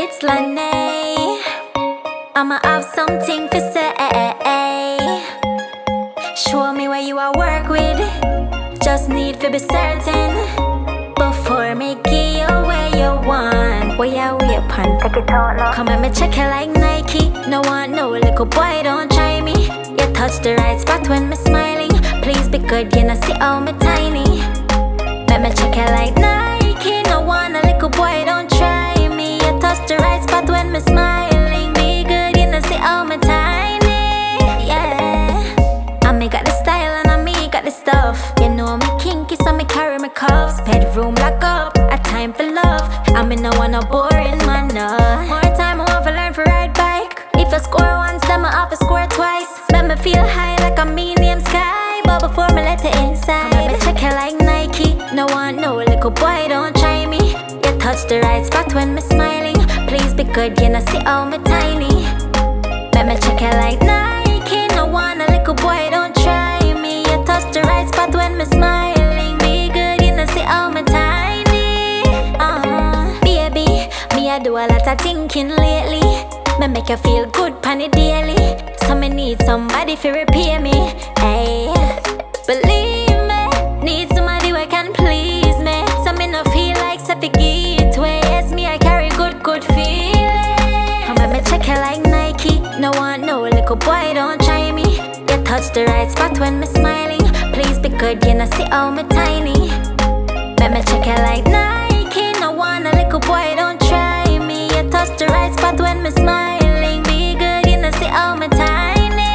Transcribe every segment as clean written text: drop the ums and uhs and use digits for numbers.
It's Lane. I'ma have something to say. Show me where you are work with. Just need to be certain before me give you where you want. Where you weapon? Take it out now. Come and me check it like Nike. No one, no little boy, don't try me. You touch the right spot when me smiling. Please be good, you know see how me tiny. Let me check it like Nike. No one, a little boy, don't try me. You touch the right spot when me smiling. Be good, you know see how me tiny. Yeah, I me got the style and I me got the stuff. You know me kinky, so me carry my cuffs. Bedroom lock up, a time for love. I me no want no boring man, no. More time I want to learn to ride bike. If I score once, then I have to score twice. Let me feel high like a medium sky. But before me let it inside, let me check it like Nike. No one, no little boy, don't try me. You touch the right spot when me smiling. Please be good, you know see how me tiny. Let me check it like Nike. No one, a little boy, don't try me. You touch the right spot when me smiling. Be good, you know see how me tiny. Baby, me I do a lot of thinking lately. Me make you feel good pan it daily. So me need somebody to repair me. Hey, believe me, need somebody who can please me. So me no feel like set the gateway. Yes, me I carry good feeling. Come let me check it like Nike. No one, no little boy, don't try me. You touch the right spot when me smiling. Please be good, you know see how me tiny. Let me check it like Nike. No one, a little boy, don't try me. You touch the right spot when me smiling. Be good, you know see how me tiny.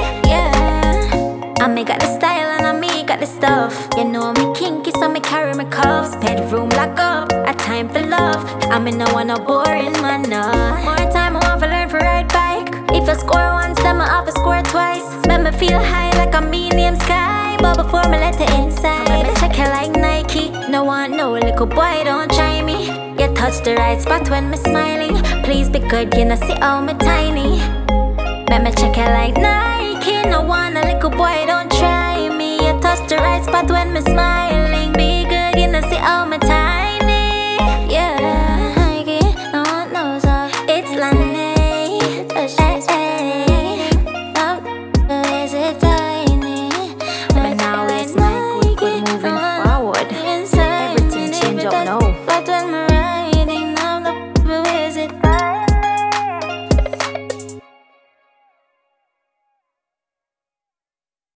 Yeah, I me got the style and I me got the stuff. You know me kinky, so me carry my cuffs. Bedroom lock up, a time for love. I me no want no boring man, no. More time I want to learn to ride bike. If I score once, then I have to score twice. Let me feel high like a medium sky. But before me let it inside, let me check it like Nike. No one, no little boy, don't try me. You touch the right spot when me smiling. Please be good, you know see how me tiny. Let me check it like Nike. No one, a little boy, don't try me. You touch the right spot when me smile.